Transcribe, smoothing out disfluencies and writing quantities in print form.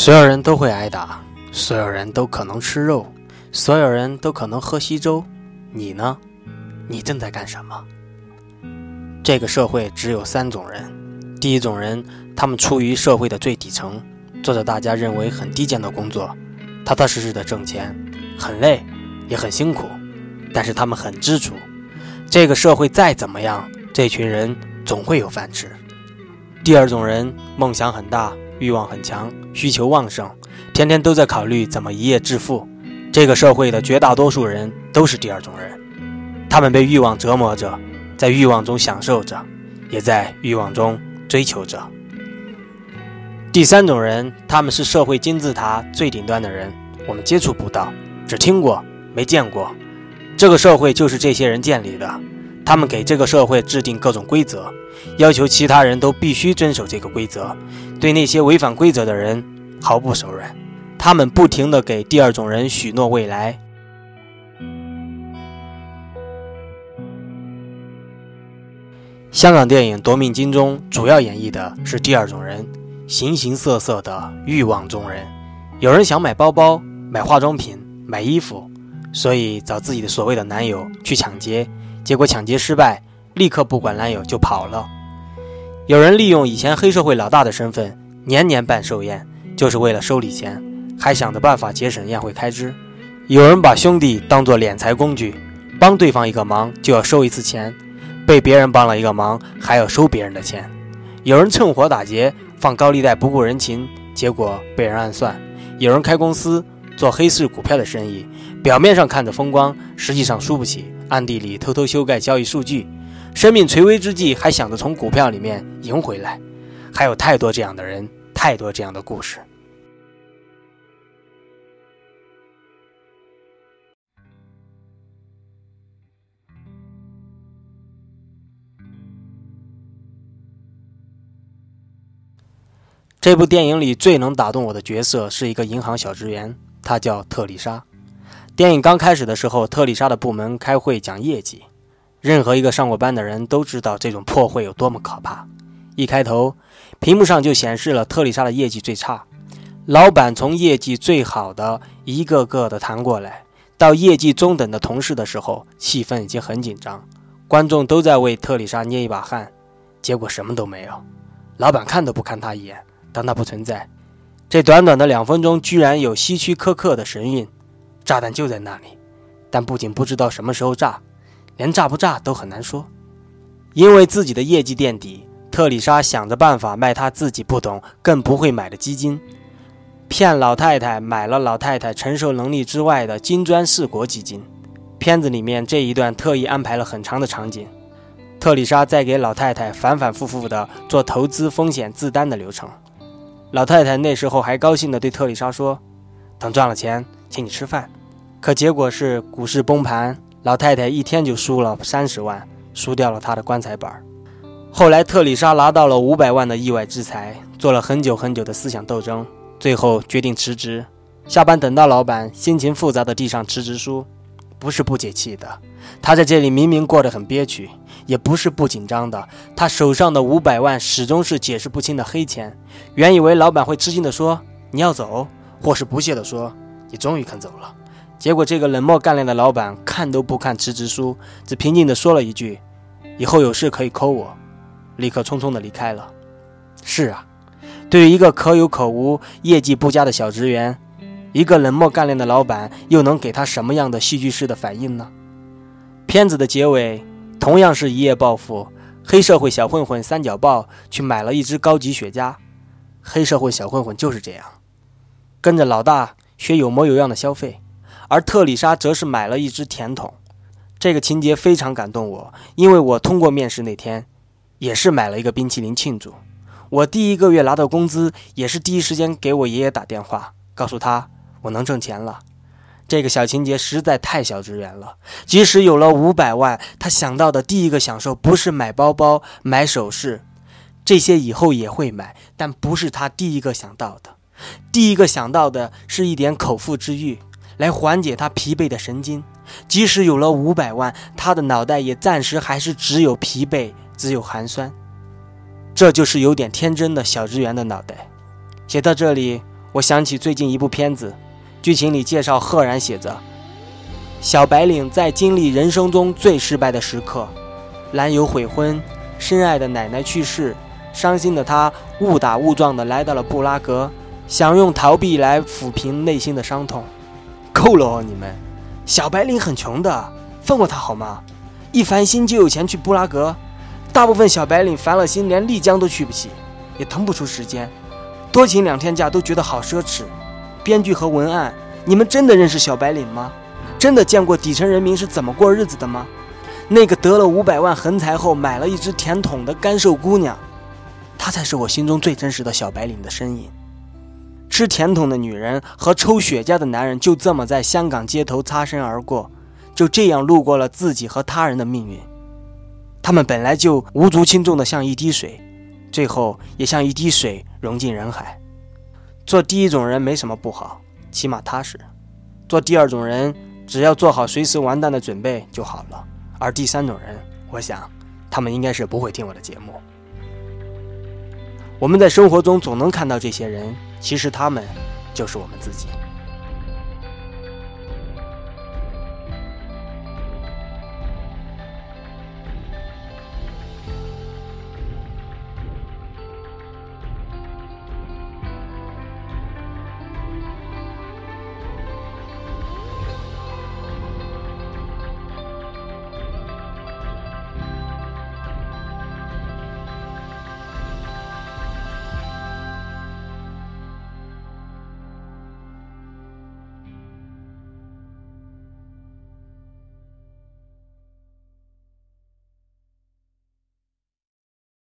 所有人都会挨打，所有人都可能吃肉，所有人都可能喝稀粥。你呢？你正在干什么？这个社会只有3种人。第一种人，他们处于社会的最底层，做着大家认为很低贱的工作，踏踏实实的挣钱，很累也很辛苦，但是他们很知足。这个社会再怎么样，这群人总会有饭吃。第二种人，梦想很大，欲望很强，需求旺盛，天天都在考虑怎么一夜致富。这个社会的绝大多数人都是第二种人，他们被欲望折磨着，在欲望中享受着，也在欲望中追求着。第三种人，他们是社会金字塔最顶端的人，我们接触不到，只听过没见过。这个社会就是这些人建立的，他们给这个社会制定各种规则，要求其他人都必须遵守这个规则，对那些违反规则的人毫不手软。他们不停地给第二种人许诺未来。香港电影《夺命金》中主要演绎的是第二种人，形形色色的欲望中人。有人想买包包，买化妆品，买衣服，所以找自己的所谓的男友去抢劫，结果抢劫失败，立刻不管男友就跑了。有人利用以前黑社会老大的身份，年年办寿宴，就是为了收礼钱，还想着办法节省宴会开支。有人把兄弟当作敛财工具，帮对方一个忙就要收一次钱，被别人帮了一个忙还要收别人的钱。有人趁火打劫，放高利贷不顾人情，结果被人暗算。有人开公司做黑市股票的生意，表面上看着风光，实际上输不起，暗地里偷偷修改交易数据，生命垂危之际还想着从股票里面赢回来。还有太多这样的人，太多这样的故事。这部电影里最能打动我的角色是一个银行小职员，他叫特丽莎。电影刚开始的时候，特丽莎的部门开会讲业绩，任何一个上过班的人都知道这种破会有多么可怕。一开头，屏幕上就显示了特丽莎的业绩最差，老板从业绩最好的一个个的谈过来，到业绩中等的同事的时候，气氛已经很紧张，观众都在为特丽莎捏一把汗，结果什么都没有，老板看都不看他一眼，当他不存在。这短短的2分钟居然有希区柯克的神韵，炸弹就在那里，但不仅不知道什么时候炸，连炸不炸都很难说。因为自己的业绩垫底，特丽莎想着办法卖她自己不懂更不会买的基金，骗老太太买了老太太承受能力之外的金砖4国基金。片子里面这一段特意安排了很长的场景，特丽莎在给老太太反反复复的做投资风险自担的流程。老太太那时候还高兴地对特丽莎说，等赚了钱请你吃饭。可结果是股市崩盘，老太太一天就输了30万，输掉了她的棺材本。后来特丽莎拿到了500万的意外之财，做了很久很久的思想斗争，最后决定辞职。下班等到老板，心情复杂的递上辞职书，不是不解气的，他在这里明明过得很憋屈，也不是不紧张的，他手上的500万始终是解释不清的黑钱。原以为老板会吃惊的说你要走，或是不屑的说你终于肯走了，结果这个冷漠干练的老板看都不看辞职书，只平静的说了一句以后有事可以 call 我，立刻匆匆的离开了。是啊，对于一个可有可无业绩不佳的小职员，一个冷漠干练的老板又能给他什么样的戏剧式的反应呢？片子的结尾同样是一夜暴富，黑社会小混混三角豹去买了一支高级雪茄。黑社会小混混就是这样，跟着老大学有模有样的消费，而特丽莎则是买了一支甜筒。这个情节非常感动我，因为我通过面试那天也是买了一个冰淇淋庆祝。我第1个月拿到工资，也是第一时间给我爷爷打电话，告诉他我能挣钱了。这个小情节实在太小职员了，即使有了500万，他想到的第一个享受不是买包包买首饰，这些以后也会买，但不是他第一个想到的。第一个想到的是一点口腹之欲，来缓解他疲惫的神经。即使有了500万，他的脑袋也暂时还是只有疲惫，只有寒酸。这就是有点天真的小职员的脑袋。写到这里， 我想起最近一部片子，剧情里介绍赫然写着，小白领在经历人生中最失败的时刻，男友悔婚，深爱的奶奶去世，伤心的他误打误撞地来到了布拉格，想用逃避来抚平内心的伤痛。够了哦，你们！小白领很穷的，放过他好吗？一烦心就有钱去布拉格，大部分小白领烦了心连丽江都去不起，也腾不出时间，多请2天假都觉得好奢侈。编剧和文案，你们真的认识小白领吗？真的见过底层人民是怎么过日子的吗？那个得了500万横财后买了一只甜筒的干瘦姑娘，她才是我心中最真实的小白领的身影。吃甜筒的女人和抽雪茄的男人就这么在香港街头擦身而过，就这样路过了自己和他人的命运。他们本来就无足轻重的像一滴水，最后也像一滴水融进人海。做第一种人没什么不好，起码踏实。做第二种人，只要做好随时完蛋的准备就好了。而第三种人，我想他们应该是不会听我的节目。我们在生活中总能看到这些人，其实他们就是我们自己。